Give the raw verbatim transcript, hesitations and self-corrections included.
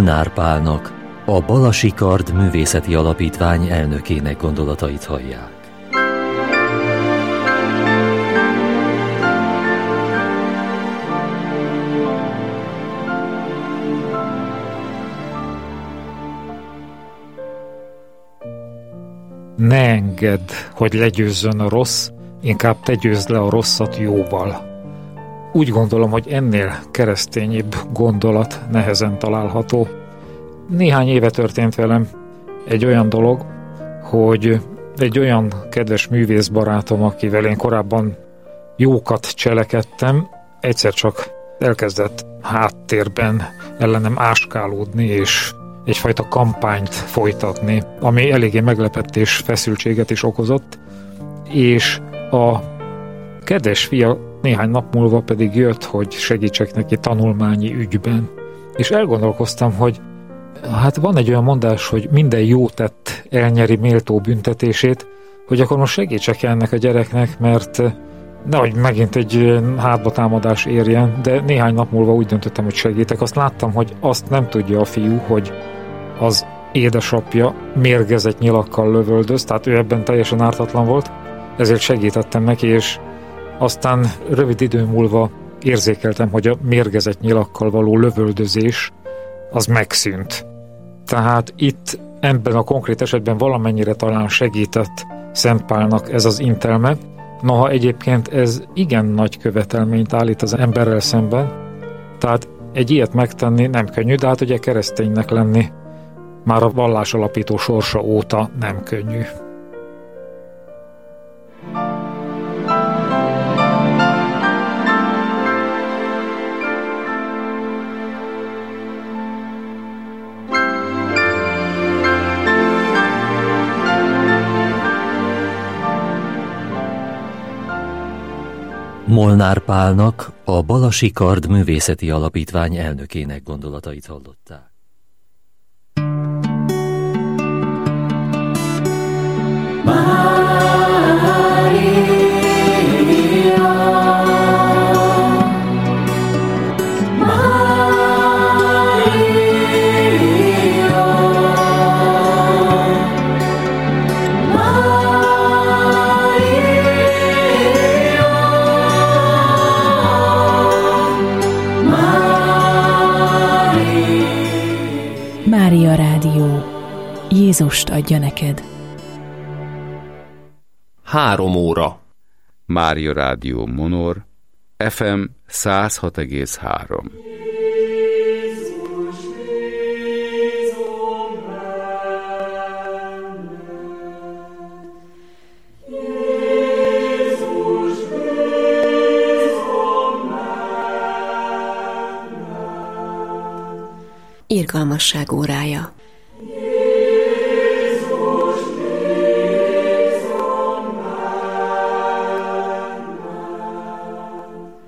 Molnár Pálnak, a Balasi Kard Művészeti Alapítvány elnökének gondolatait hallják. Ne engedd, hogy legyőzzön a rossz, inkább te győzd le a rosszat jóval. Úgy gondolom, hogy ennél keresztényibb gondolat nehezen található. Néhány éve történt velem egy olyan dolog, hogy egy olyan kedves művészbarátom, akivel én korábban jókat cselekedtem, egyszer csak elkezdett háttérben ellenem áskálódni, és egyfajta kampányt folytatni, ami eléggé meglepett és feszültséget is okozott, és a kedves fia néhány nap múlva pedig jött, hogy segítsek neki tanulmányi ügyben. És elgondolkoztam, hogy hát van egy olyan mondás, hogy minden jó tett elnyeri méltó büntetését, hogy akkor most segítsek ennek a gyereknek, mert nehogy megint egy hátbatámadás érjen, de néhány nap múlva úgy döntöttem, hogy segítek. Azt láttam, hogy azt nem tudja a fiú, hogy az édesapja mérgezett nyilakkal lövöldöz, tehát ő ebben teljesen ártatlan volt, ezért segítettem neki, és aztán rövid idő múlva érzékeltem, hogy a mérgezett nyilakkal való lövöldözés az megszűnt. Tehát itt ebben a konkrét esetben valamennyire talán segített Szent Pálnak ez az intelme, noha egyébként ez igen nagy követelményt állít az emberrel szemben, tehát egy ilyet megtenni nem könnyű, de hát ugye kereszténynek lenni már a vallás alapító sorsa óta nem könnyű. Molnár Pálnak, a Balasi Kard Művészeti Alapítvány elnökének gondolatait hallották. Mária Rádió. Jézust adja neked. Három óra. Mária Rádió Monor, ef em száz hat egész három. Irgalmasság órája.